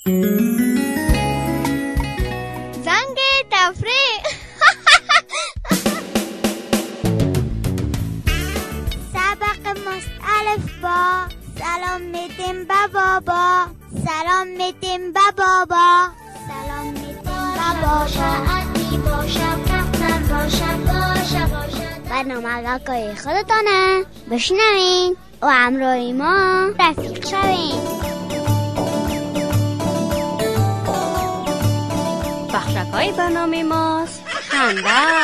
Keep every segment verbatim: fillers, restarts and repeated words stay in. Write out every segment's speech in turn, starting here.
زنگ تفریح. سبق ماست الف با. سلام میدیم با بابا. سلام میدیم با بابا. سلام میدیم با بابا. برنامه آقای خودتانه، بشنوین و همراه ما رفیق شوین. بخشکای برنامه ماست خنده،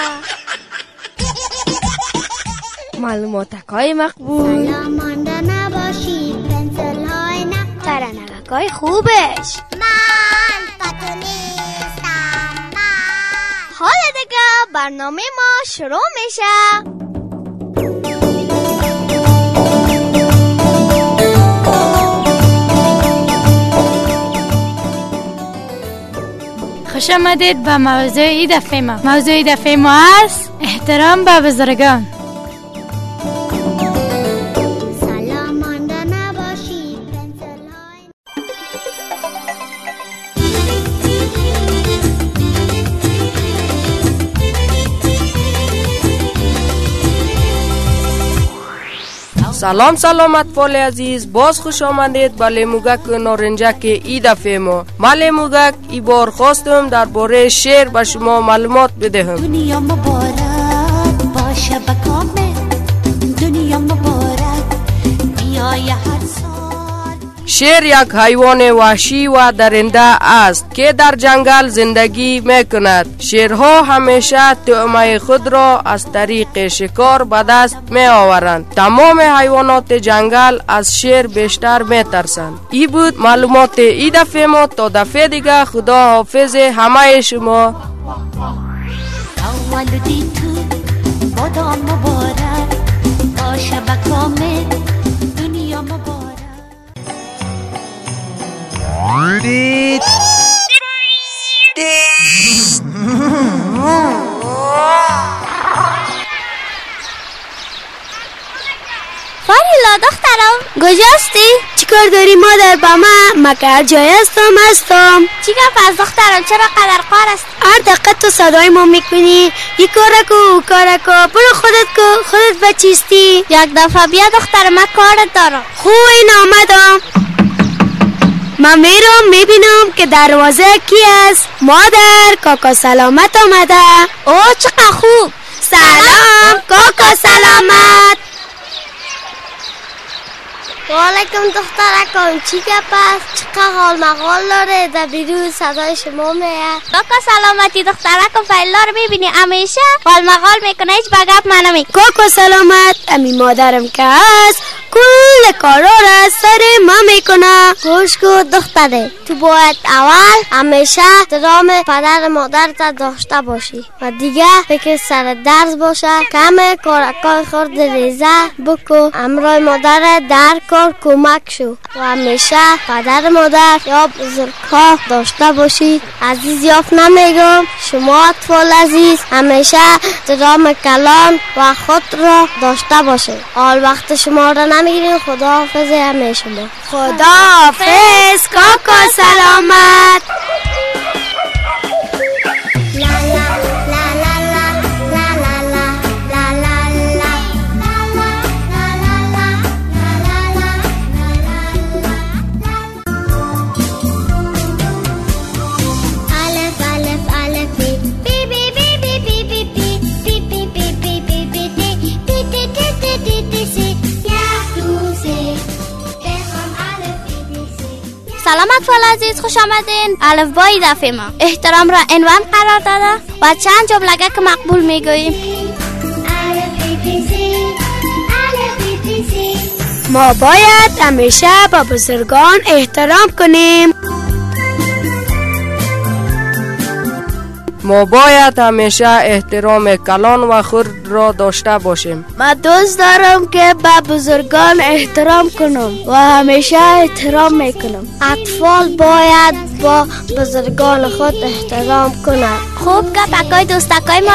معلوماتکای مقبول، سلام مانده نباشید، پنسل های نکن، ترنگکای خوبش. من پاتو نیستم من. حالا دیگه برنامه ما شروع میشه. خوش آمدید به موضوع این دفعه ما. موضوع این دفعه ما است احترام به بزرگان. سلام مانده نباشید، پنسل های سلام سلام اطفال عزیز، باز خوش آمدید به لیموگک نارنجک ای دفعه ما. من لیموگک ای بار خواستم درباره شعر به شما معلومات بدهم. دنیا مبارک باشه به کامل، دنیا مبارک بیای هر سال. شیر یک حیوان وحشی و درنده است که در جنگل زندگی میکند. شیرها همیشه طعمه خود را از طریق شکار به دست می آورند. تمام حیوانات جنگل از شیر بیشتر می ترسند. ای بود معلومات ای دفعه ما. تا دفعه دیگه خدا حافظ همه شما. اولدی تو بادام مبارک باشه به کامل، دنیا مبارک. دید فریلا دخترم کجاستی؟ چیکار داری مادر با من؟ مگه هر جای هستم هستم. چی گپ از دخترم؟ چرا قدر قار است؟ هر دقیقه تو صدای ما میکنی، یک کار کو او کار کو. برو خودت کو، خودت بچیستی. یک دفعه بیا دخترم، من کارت دارم. خوب این آمدم. من میرم میبینم که دروازه کی است. مادر کاکا سلامت آمده. او چقدر خوب. سلام کاکا سلامت. وعلیکم دخترکم، چی گپ است؟ چقدر حال مقال داره؟ در بیرون صدای شما میاد. کاکا سلامتی دخترکم، فریلا رو میبینی همیشه حال مقال میکنه، هیچ بگپ منو میکنه. کاکا سلامت، امی مادرم که هست کل کارا را سر ما میکنه. گوش کن دختره، تو باید اول همیشه احترام پدر مادر تا داشته باشی و دیگه فکر سر درس باشه. کم کارکای خورد ریزه بکو، امرای مادر در کار کمک شو و همیشه پدر مادر یا بزرگها داشته باشی. عزیز یافت نمیگم، شما اطفال عزیز همیشه احترام کلان و خود را داشته باشید. حال وقت شما را نمیگیرین. خدا حافظ همه شما. خدا حافظ کاکا سلامت. سلام اطفال عزیز، خوش آمدین. الفبای دفعه ما احترام را عنوان قرار داده و چند جملگه که مقبول میگوییم. ما باید همیشه با بزرگان احترام کنیم. ما باید همیشه احترام کلان و خود را داشته باشیم. من دوست دارم که به بزرگان احترام کنم و همیشه احترام میکنم. اطفال باید با بزرگان خود احترام کنند. خوب گپ اکای دوستکای ما